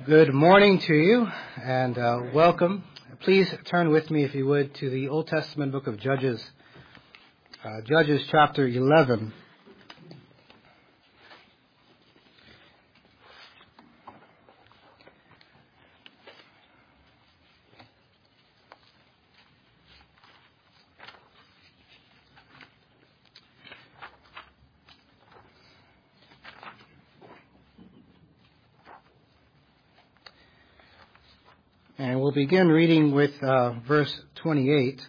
Good morning to you, and welcome. Please turn with me, if you would, to the Old Testament book of Judges, Judges chapter 11. And we'll begin reading with verse 28.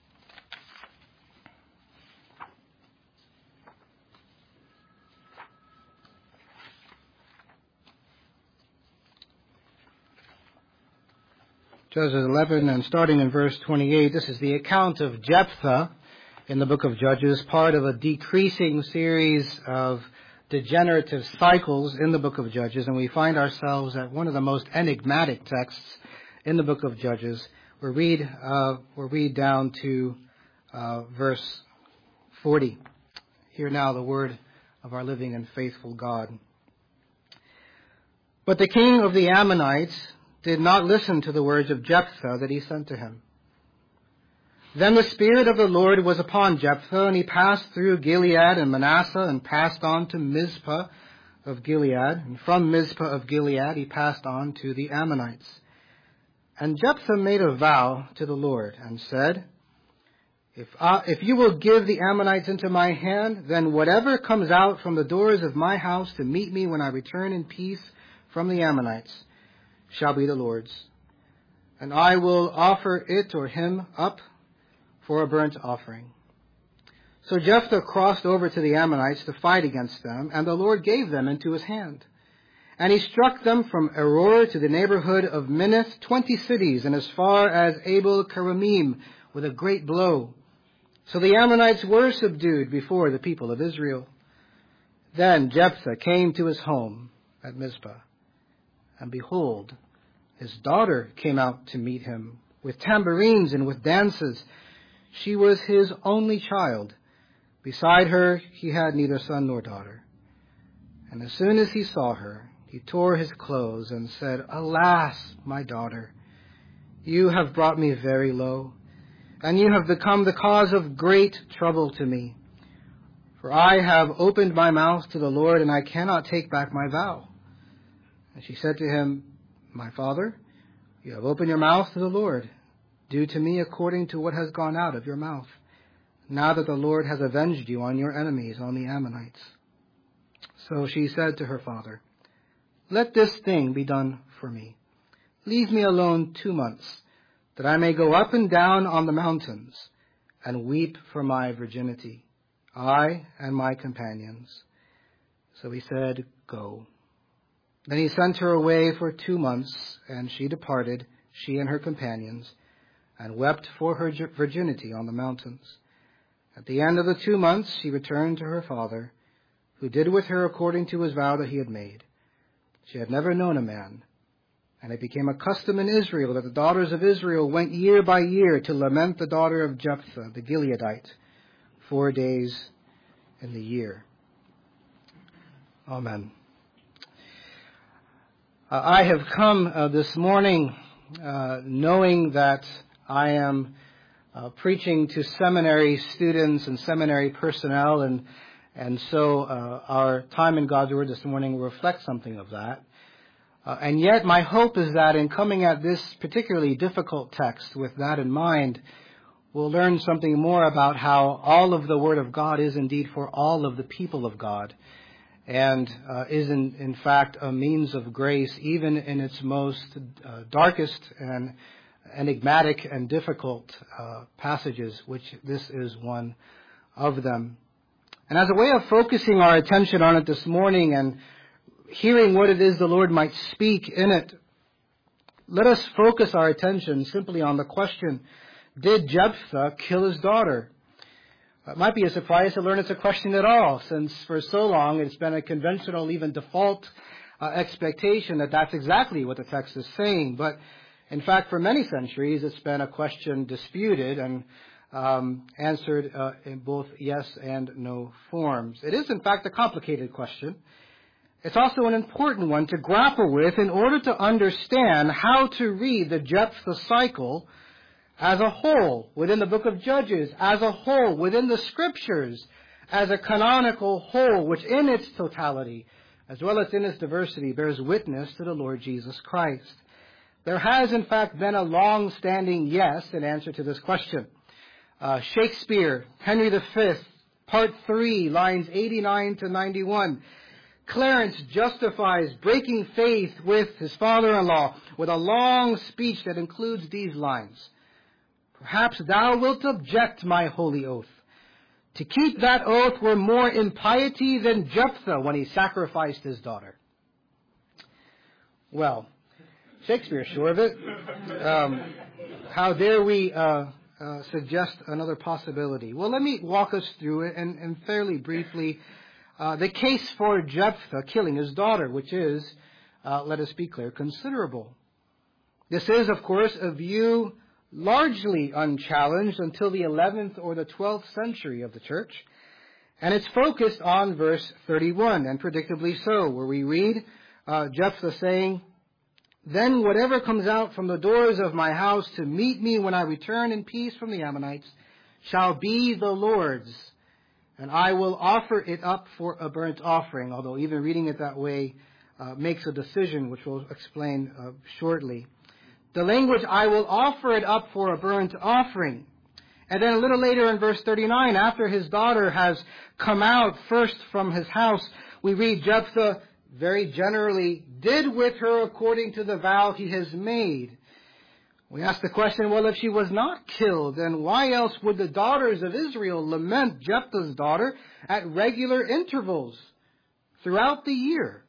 Judges 11, and starting in verse 28, this is the account of Jephthah in the book of Judges, part of a decreasing series of degenerative cycles in the book of Judges, and we find ourselves at one of the most enigmatic texts in the book of Judges. We'll read down to verse 40. Hear now the word of our living and faithful God. But the king of the Ammonites did not listen to the words of Jephthah that he sent to him. Then the Spirit of the Lord was upon Jephthah, and he passed through Gilead and Manasseh, and passed on to Mizpah of Gilead. And from Mizpah of Gilead he passed on to the Ammonites. And Jephthah made a vow to the Lord, and said, If you will give the Ammonites into my hand, then whatever comes out from the doors of my house to meet me when I return in peace from the Ammonites shall be the Lord's. And I will offer it or him up for a burnt offering. So Jephthah crossed over to the Ammonites to fight against them, and the Lord gave them into his hand. And he struck them from Aroer to the neighborhood of Minnith, 20 cities, and as far as Abel Keramim, with a great blow. So the Ammonites were subdued before the people of Israel. Then Jephthah came to his home at Mizpah, and behold, his daughter came out to meet him with tambourines and with dances. She was his only child. Beside her he had neither son nor daughter. And as soon as he saw her, he tore his clothes and said, Alas, my daughter, you have brought me very low, and you have become the cause of great trouble to me. For I have opened my mouth to the Lord, and I cannot take back my vow. And she said to him, My father, you have opened your mouth to the Lord. Do to me according to what has gone out of your mouth, now that the Lord has avenged you on your enemies, on the Ammonites. So she said to her father, Let this thing be done for me. Leave me alone 2 months, that I may go up and down on the mountains and weep for my virginity, I and my companions. So he said, Go. Then he sent her away for 2 months, and she departed, she and her companions, and wept for her virginity on the mountains. At the end of the 2 months she returned to her father, who did with her according to his vow that he had made. She had never known a man, and it became a custom in Israel that the daughters of Israel went year by year to lament the daughter of Jephthah, the Gileadite, 4 days in the year. Amen. I have come this morning knowing that I am preaching to seminary students and seminary personnel, and so our time in God's Word this morning will reflect something of that. And yet my hope is that in coming at this particularly difficult text with that in mind, we'll learn something more about how all of the Word of God is indeed for all of the people of God, and is in fact a means of grace even in its most darkest and enigmatic and difficult passages, which this is one of them. And as a way of focusing our attention on it this morning and hearing what it is the Lord might speak in it, let us focus our attention simply on the question, did Jephthah kill his daughter? It might be a surprise to learn it's a question at all, since for so long it's been a conventional, even default expectation that that's exactly what the text is saying. But in fact, for many centuries, it's been a question disputed and answered in both yes and no forms. It is, in fact, a complicated question. It's also an important one to grapple with in order to understand how to read the Jephthah cycle as a whole within the book of Judges, as a whole within the Scriptures, as a canonical whole, which in its totality, as well as in its diversity, bears witness to the Lord Jesus Christ. There has, in fact, been a long-standing yes in answer to this question. Shakespeare, Henry V, Part 3, lines 89 to 91. Clarence justifies breaking faith with his father-in-law with a long speech that includes these lines. Perhaps thou wilt object my holy oath. To keep that oath were more impiety than Jephthah when he sacrificed his daughter. Well, Shakespeare's sure of it. How dare we suggest another possibility? Well, let me walk us through it and fairly briefly. The case for Jephthah killing his daughter, which is, let us be clear, considerable. This is, of course, a view largely unchallenged until the 11th or the 12th century of the church. And it's focused on verse 31, and predictably so, where we read Jephthah saying, "Then whatever comes out from the doors of my house to meet me when I return in peace from the Ammonites shall be the Lord's, and I will offer it up for a burnt offering," although even reading it that way makes a decision, which we'll explain shortly. The language, "I will offer it up for a burnt offering." And then a little later in verse 39, after his daughter has come out first from his house, we read Jephthah very generally did with her according to the vow he has made. We ask the question, well, if she was not killed, then why else would the daughters of Israel lament Jephthah's daughter at regular intervals throughout the year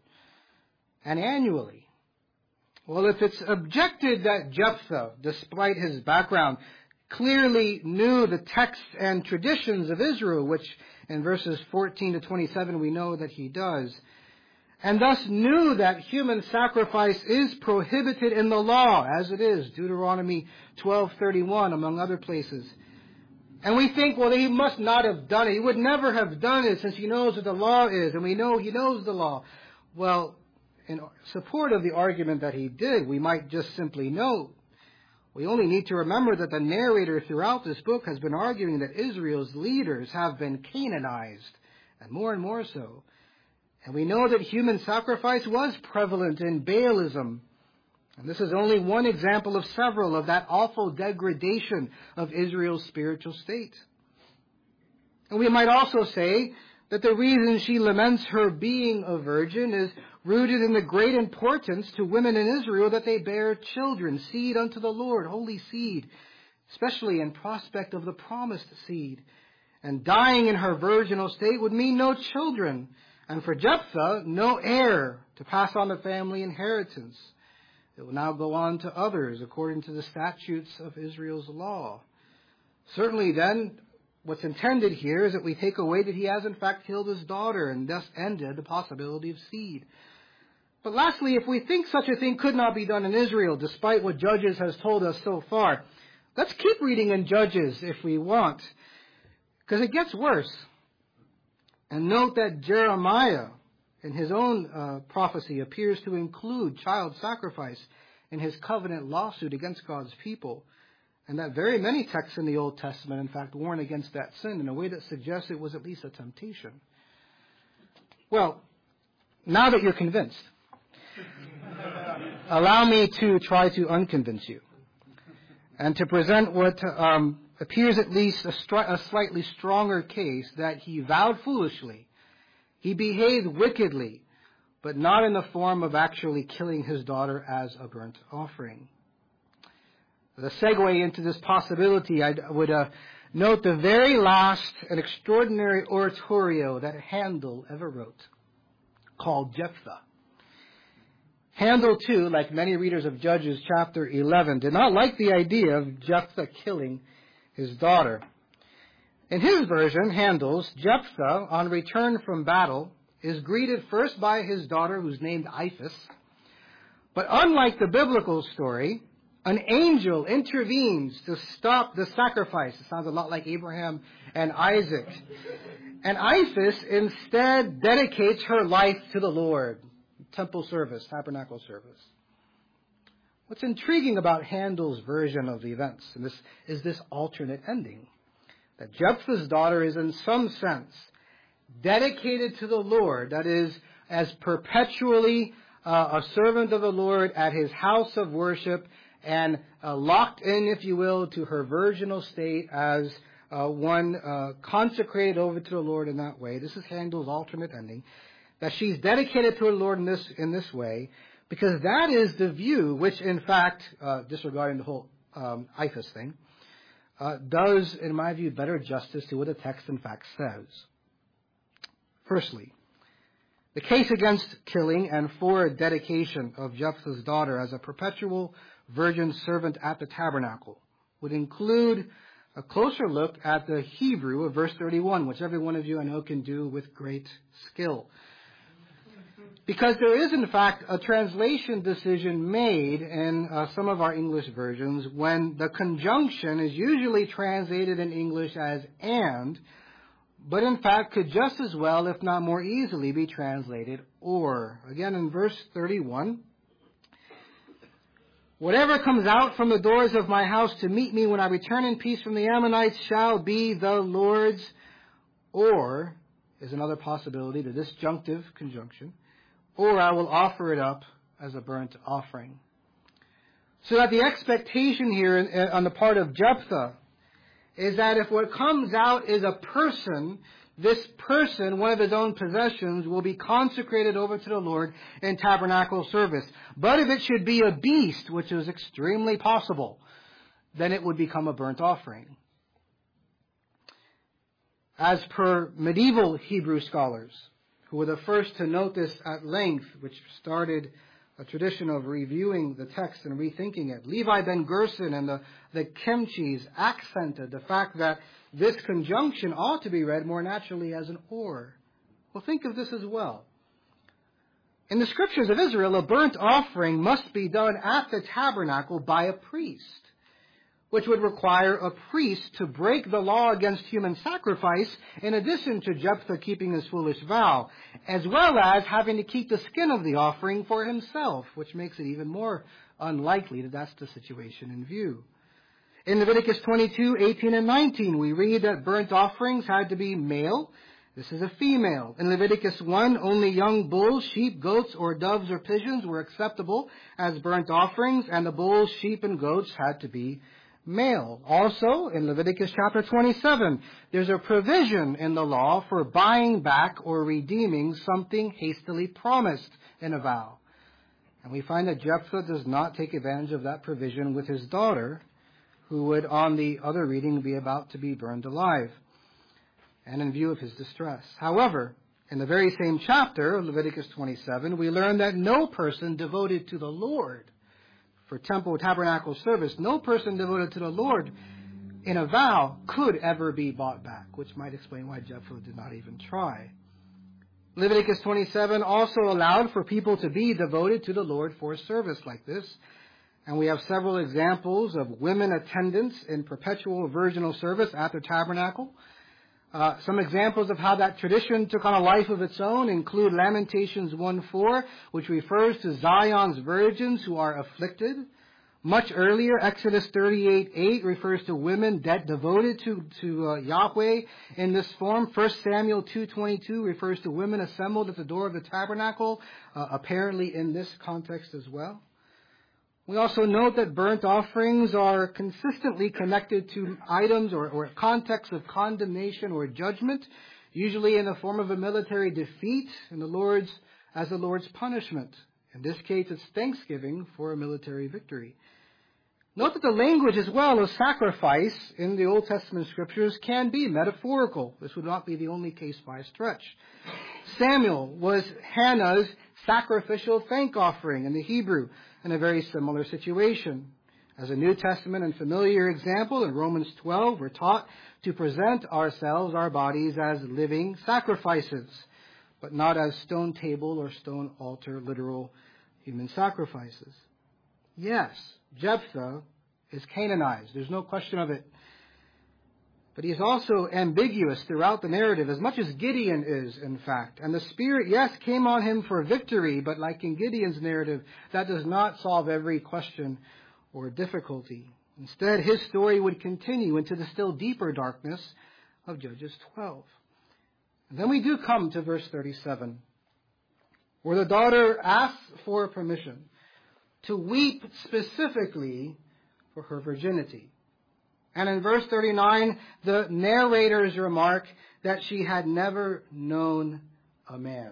and annually? Well, if it's objected that Jephthah, despite his background, clearly knew the texts and traditions of Israel, which in verses 14 to 27 we know that he does, and thus knew that human sacrifice is prohibited in the law, as it is, Deuteronomy 12:31, among other places. And we think, well, he must not have done it. He would never have done it since he knows what the law is, and we know he knows the law. Well, in support of the argument that he did, we might just simply note, we only need to remember that the narrator throughout this book has been arguing that Israel's leaders have been Canaanized, and more so. And we know that human sacrifice was prevalent in Baalism. And this is only one example of several of that awful degradation of Israel's spiritual state. And we might also say that the reason she laments her being a virgin is rooted in the great importance to women in Israel that they bear children, seed unto the Lord, holy seed, especially in prospect of the promised seed. And dying in her virginal state would mean no children, and for Jephthah, no heir to pass on the family inheritance. It will now go on to others according to the statutes of Israel's law. Certainly then, what's intended here is that we take away that he has in fact killed his daughter and thus ended the possibility of seed. But lastly, if we think such a thing could not be done in Israel, despite what Judges has told us so far, let's keep reading in Judges if we want, because it gets worse. And note that Jeremiah, in his own prophecy, appears to include child sacrifice in his covenant lawsuit against God's people. And that very many texts in the Old Testament, in fact, warn against that sin in a way that suggests it was at least a temptation. Well, now that you're convinced, allow me to try to unconvince you and to present what appears at least a slightly stronger case that he vowed foolishly, he behaved wickedly, but not in the form of actually killing his daughter as a burnt offering. The segue into this possibility, I would note the very last and extraordinary oratorio that Handel ever wrote, called Jephthah. Handel, too, like many readers of Judges chapter 11, did not like the idea of Jephthah killing his daughter. In his version, Handel's, Jephthah, on return from battle, is greeted first by his daughter, who's named Iphis. But unlike the biblical story, an angel intervenes to stop the sacrifice. It sounds a lot like Abraham and Isaac. And Isis instead dedicates her life to the Lord. Temple service, tabernacle service. What's intriguing about Handel's version of the events is this alternate ending. That Jephthah's daughter is in some sense dedicated to the Lord, that is, as perpetually a servant of the Lord at his house of worship, and locked in, if you will, to her virginal state as one consecrated over to the Lord in that way. This is Handel's alternate ending. That she's dedicated to the Lord in this way, because that is the view which, in fact, disregarding the whole Isis thing, does, in my view, better justice to what the text, in fact, says. Firstly, the case against killing and for dedication of Jephthah's daughter as a perpetual virgin servant at the tabernacle would include a closer look at the Hebrew of verse 31, which every one of you I know can do with great skill. Because there is, in fact, a translation decision made in some of our English versions when the conjunction is usually translated in English as and, but in fact could just as well, if not more easily, be translated or. Again, in verse 31, whatever comes out from the doors of my house to meet me when I return in peace from the Ammonites shall be the Lord's, or is another possibility, the disjunctive conjunction, or I will offer it up as a burnt offering. So that the expectation here on the part of Jephthah is that if what comes out is a person, this person, one of his own possessions, will be consecrated over to the Lord in tabernacle service. But if it should be a beast, which is extremely possible, then it would become a burnt offering. As per medieval Hebrew scholars, who were the first to note this at length, which started a tradition of reviewing the text and rethinking it. Levi ben Gerson and the Kemchis accented the fact that this conjunction ought to be read more naturally as an or. Well, think of this as well. In the scriptures of Israel, a burnt offering must be done at the tabernacle by a priest, which would require a priest to break the law against human sacrifice, in addition to Jephthah keeping his foolish vow, as well as having to keep the skin of the offering for himself, which makes it even more unlikely that that's the situation in view. In Leviticus 22, 18, and 19, we read that burnt offerings had to be male. This is a female. In Leviticus 1, only young bulls, sheep, goats, or doves or pigeons were acceptable as burnt offerings, and the bulls, sheep, and goats had to be male. Also, in Leviticus chapter 27, there's a provision in the law for buying back or redeeming something hastily promised in a vow. And we find that Jephthah does not take advantage of that provision with his daughter, who would, on the other reading, be about to be burned alive, and in view of his distress. However, in the very same chapter, Leviticus 27, we learn that no person devoted to the Lord for temple tabernacle service, no person devoted to the Lord in a vow could ever be bought back, which might explain why Jephthah did not even try. Leviticus 27 also allowed for people to be devoted to the Lord for a service like this, and we have several examples of women attendants in perpetual virginal service at the tabernacle. Some examples of how that tradition took on a life of its own include Lamentations 1:4, which refers to Zion's virgins who are afflicted. Much earlier, Exodus 38:8 refers to women devoted to Yahweh in this form. 1 Samuel 2:22 refers to women assembled at the door of the tabernacle, apparently in this context as well. We also note that burnt offerings are consistently connected to items or contexts of condemnation or judgment, usually in the form of a military defeat as the Lord's punishment. In this case, it's thanksgiving for a military victory. Note that the language as well of sacrifice in the Old Testament scriptures can be metaphorical. This would not be the only case by a stretch. Samuel was Hannah's sacrificial thank offering in the Hebrew, in a very similar situation. As a New Testament and familiar example, in Romans 12, we're taught to present ourselves, our bodies, as living sacrifices, but not as stone table or stone altar, literal human sacrifices. Yes, Jephthah is Canaanized. There's no question of it. But he's also ambiguous throughout the narrative, as much as Gideon is, in fact. And the Spirit, yes, came on him for victory, but like in Gideon's narrative, that does not solve every question or difficulty. Instead, his story would continue into the still deeper darkness of Judges 12. And then we do come to verse 37, where the daughter asks for permission to weep specifically for her virginity. And in verse 39, the narrators remark that she had never known a man.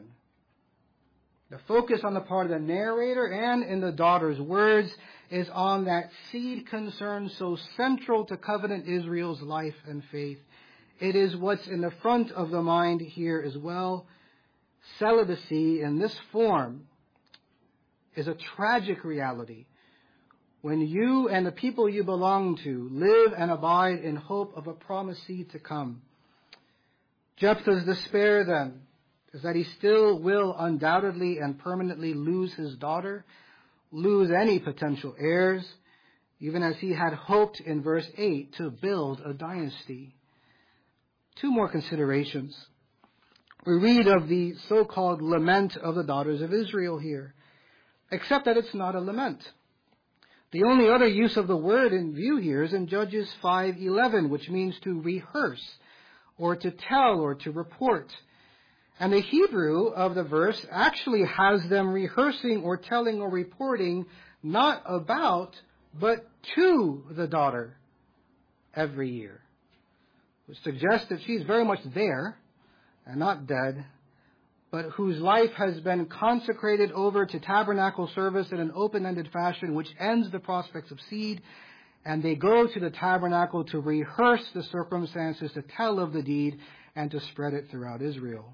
The focus on the part of the narrator and in the daughter's words is on that seed concern so central to covenant Israel's life and faith. It is what's in the front of the mind here as well. Celibacy in this form is a tragic reality. When you and the people you belong to live and abide in hope of a promised seed to come. Jephthah's despair then is that he still will undoubtedly and permanently lose his daughter, lose any potential heirs, even as he had hoped in verse 8 to build a dynasty. Two more considerations. We read of the so-called lament of the daughters of Israel here, except that it's not a lament. The only other use of the word in view here is in Judges 5:11, which means to rehearse, or to tell, or to report. And the Hebrew of the verse actually has them rehearsing or telling or reporting not about, but to the daughter every year, which suggests that she's very much there and not dead, but whose life has been consecrated over to tabernacle service in an open-ended fashion, which ends the prospects of seed, and they go to the tabernacle to rehearse the circumstances, to tell of the deed, and to spread it throughout Israel.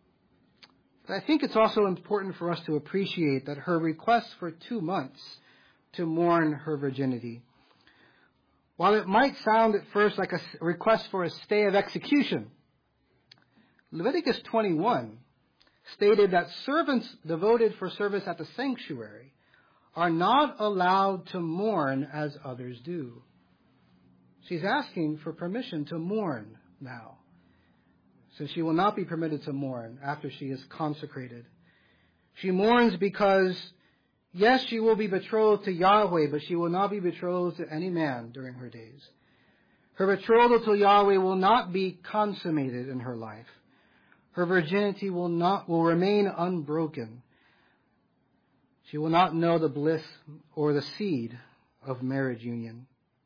But I think it's also important for us to appreciate that her request for 2 months to mourn her virginity, while it might sound at first like a request for a stay of execution, Leviticus 21 stated that servants devoted for service at the sanctuary are not allowed to mourn as others do. She's asking for permission to mourn now, since she will not be permitted to mourn after she is consecrated. She mourns because, yes, she will be betrothed to Yahweh, but she will not be betrothed to any man during her days. Her betrothal to Yahweh will not be consummated in her life. Her virginity will remain unbroken. She will not know the bliss or the seed of marriage union.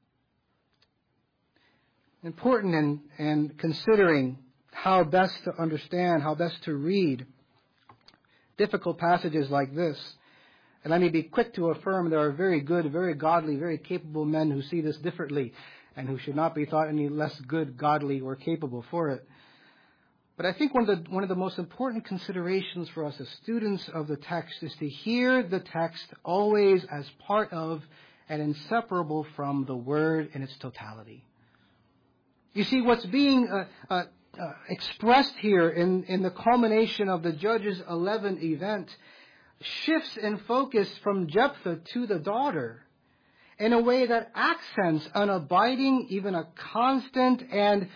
Important in considering how best to understand, how best to read difficult passages like this. And let me be quick to affirm there are very good, very godly, very capable men who see this differently and who should not be thought any less good, godly, or capable for it. But I think one of the most important considerations for us as students of the text is to hear the text always as part of and inseparable from the word in its totality. You see, what's being expressed here in the culmination of the Judges 11 event shifts in focus from Jephthah to the daughter in a way that accents an abiding, even a constant and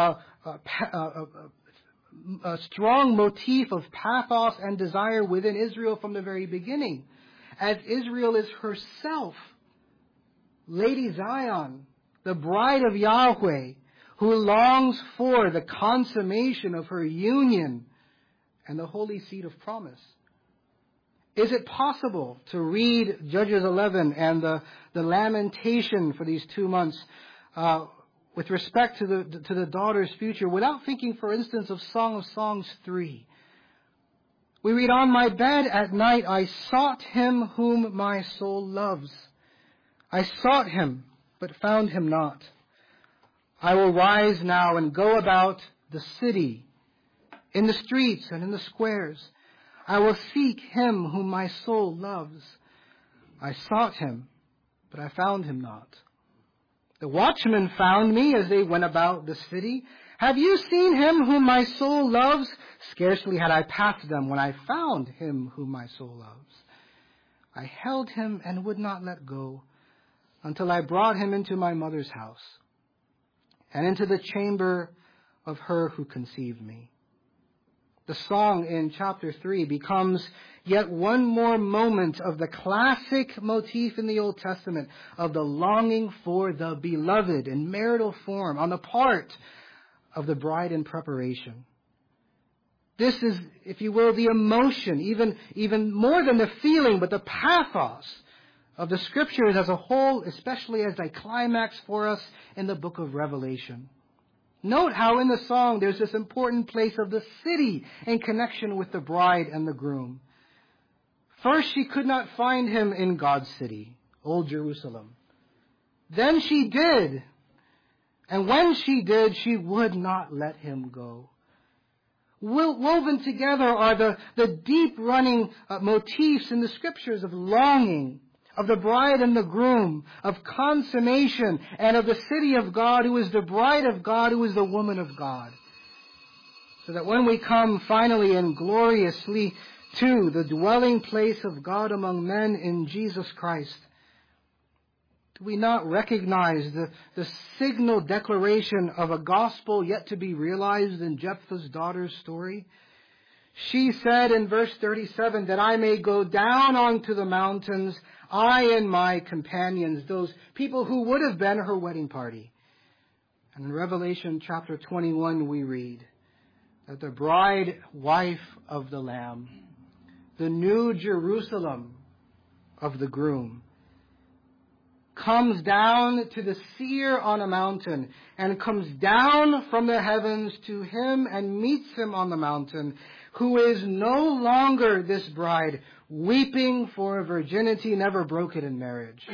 a strong motif of pathos and desire within Israel from the very beginning, as Israel is herself Lady Zion, the bride of Yahweh, who longs for the consummation of her union and the holy seed of promise. Is it possible to read Judges 11 and the lamentation for these 2 months with respect to the daughter's future without thinking, for instance, of Song of Songs 3? We read, "On my bed at night I sought him whom my soul loves. I sought him, but found him not. I will rise now and go about the city, in the streets and in the squares. I will seek him whom my soul loves. I sought him, but I found him not. The watchmen found me as they went about the city. Have you seen him whom my soul loves? Scarcely had I passed them when I found him whom my soul loves. I held him and would not let go until I brought him into my mother's house. and into the chamber of her who conceived me. The song in chapter 3 becomes yet one more moment of the classic motif in the Old Testament of the longing for the beloved in marital form on the part of the bride in preparation. This is, if you will, the emotion, even more than the feeling, but the pathos of the Scriptures as a whole, especially as they climax for us in the book of Revelation. Note how in the song there's this important place of the city in connection with the bride and the groom. First, she could not find him in God's city, Old Jerusalem. Then she did. And when she did, she would not let him go. Woven together are the deep-running motifs in the Scriptures of longing, of the bride and the groom, of consummation, and of the city of God, who is the bride of God, who is the woman of God. So that when we come finally and gloriously to the dwelling place of God among men in Jesus Christ, do we not recognize the signal declaration of a gospel yet to be realized in Jephthah's daughter's story? She said in verse 37, that I may go down onto the mountains, I and my companions, those people who would have been her wedding party. And in Revelation chapter 21 we read that the bride, wife of the Lamb, the new Jerusalem of the groom, comes down to the seer on a mountain and comes down from the heavens to him and meets him on the mountain, who is no longer this bride weeping for a virginity never broken in marriage,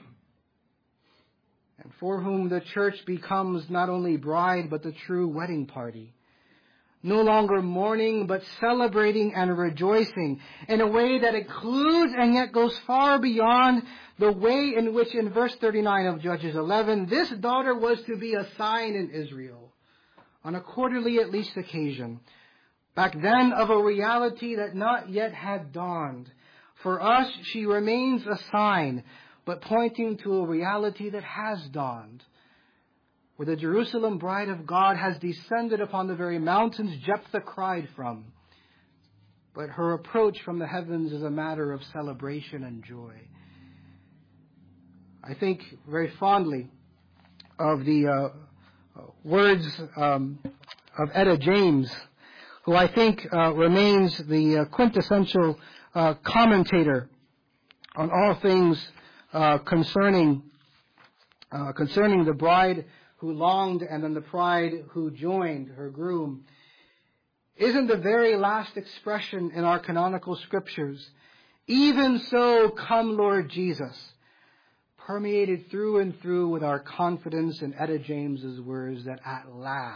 and for whom the church becomes not only bride but the true wedding party. No longer mourning, but celebrating and rejoicing in a way that includes and yet goes far beyond the way in which in verse 39 of Judges 11, this daughter was to be a sign in Israel on a quarterly at least occasion. Back then of a reality that not yet had dawned. For us, she remains a sign, but pointing to a reality that has dawned, where the Jerusalem bride of God has descended upon the very mountains Jephthah cried from. But her approach from the heavens is a matter of celebration and joy. I think very fondly of the words of Etta James, who I think remains the quintessential commentator on all things concerning the bride who longed and then the bride who joined her groom. Isn't the very last expression in our canonical Scriptures, even so come Lord Jesus, permeated through and through with our confidence in Etta James's words that at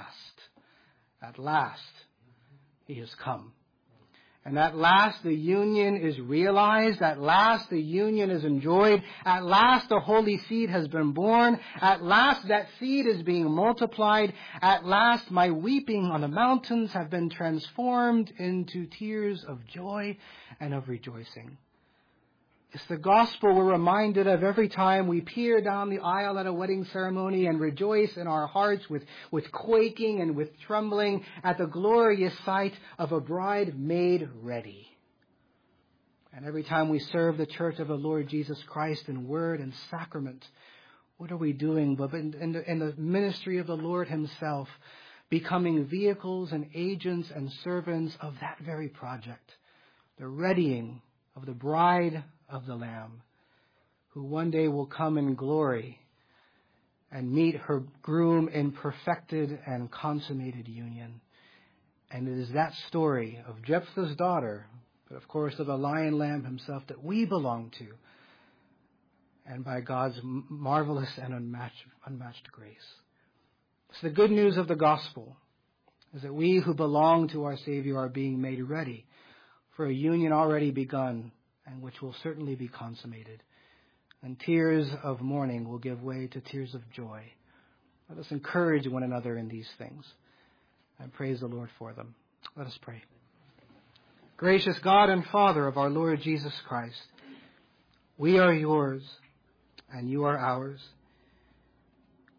last, he has come. And at last the union is realized. At last the union is enjoyed. At last the holy seed has been born. At last that seed is being multiplied. At last my weeping on the mountains have been transformed into tears of joy and of rejoicing. It's the gospel we're reminded of every time we peer down the aisle at a wedding ceremony and rejoice in our hearts with quaking and with trembling at the glorious sight of a bride made ready. And every time we serve the church of the Lord Jesus Christ in word and sacrament, what are we doing but in the ministry of the Lord himself, becoming vehicles and agents and servants of that very project, the readying of the bride of the Lamb, who one day will come in glory and meet her groom in perfected and consummated union. And it is that story of Jephthah's daughter, but of course of the Lion Lamb himself, that we belong to, and by God's marvelous and unmatched grace. So the good news of the gospel is that we who belong to our Savior are being made ready for a union already begun, and which will certainly be consummated. And tears of mourning will give way to tears of joy. Let us encourage one another in these things and praise the Lord for them. Let us pray. Gracious God and Father of our Lord Jesus Christ, we are yours and you are ours.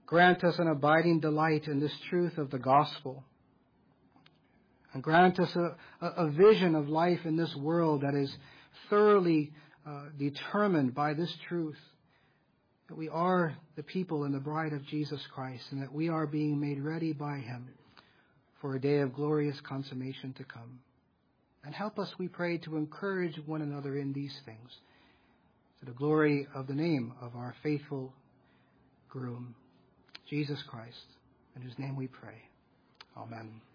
Grant us an abiding delight in this truth of the gospel. And grant us a vision of life in this world that is thoroughly determined by this truth, that we are the people and the bride of Jesus Christ, and that we are being made ready by Him for a day of glorious consummation to come. And help us, we pray, to encourage one another in these things, to the glory of the name of our faithful groom, Jesus Christ, in whose name we pray. Amen.